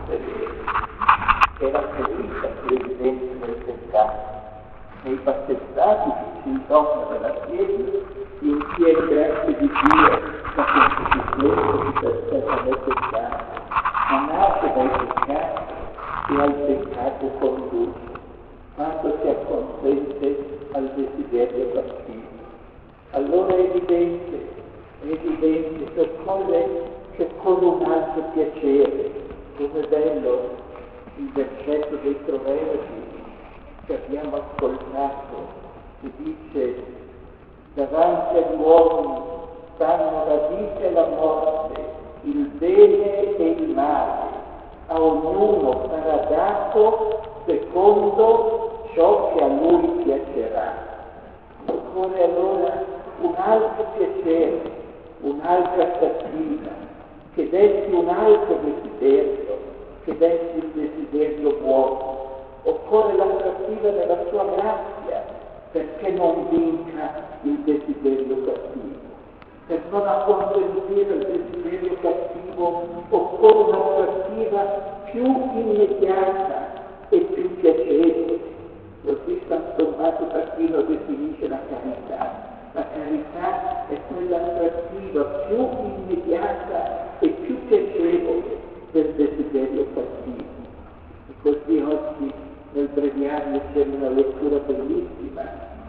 severi. Era ferita, presidente del peccato. Nei battezzati il dogma della Chiesa si ottiene grazie di Dio la concezione di perfettamente chiaro, ma nasce dai peccati e al peccato conduce, quando si acconsente al desiderio cattivo. Allora è evidente che occorre un altro piacere, come bello il versetto dei Proverbi che abbiamo ascoltato, che dice: davanti agli uomini stanno la vita e la morte, il bene e il male, a ognuno sarà dato secondo ciò che a lui piacerà. Occorre allora un altro piacere, un'altra attrattiva, che desti un altro desiderio, che desti il desiderio buono. Occorre l'attrattiva della sua grazia, perché non vinca il desiderio cattivo. Per non acconsentire il desiderio cattivo occorre un'attrattiva più immediata e più piacevole. Così San Tommaso d'Aquino definisce la carità. La carità è quella attrattiva più immediata e più piacevole del desiderio cattivo. E così oggi nel breviario c'è una lettura bellissima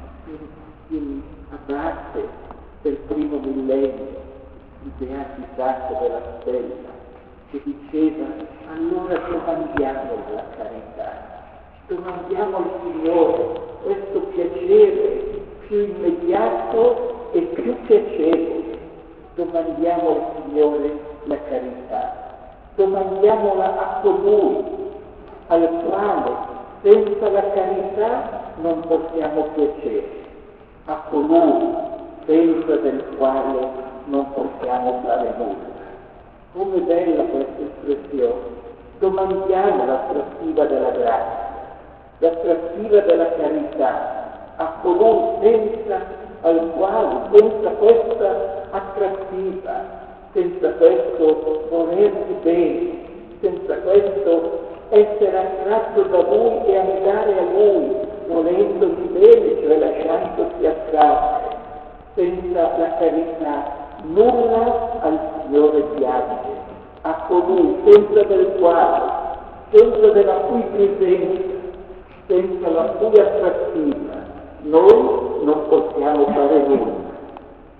in Abate del primo millennio, il Beati Sacco della Stella, che diceva: allora domandiamo la carità, domandiamo al Signore questo piacere più immediato e più piacevole. Domandiamo al Signore la carità, domandiamola a colui al quale senza la carità non possiamo piacere, a colui senza del quale non possiamo fare nulla. Come bella questa espressione! Domandiamo l'attrattiva della grazia, l'attrattiva della carità, a colui al quale senza questa attrattiva, senza questo volersi bene, senza questo essere attratto da Lui e andare a Lui, volendosi bene, cioè lasciandosi attrarre, senza la carità nulla al Signore piace, a colui senza del quale, senza della cui presenza, senza la cui attrattiva, noi non possiamo fare nulla.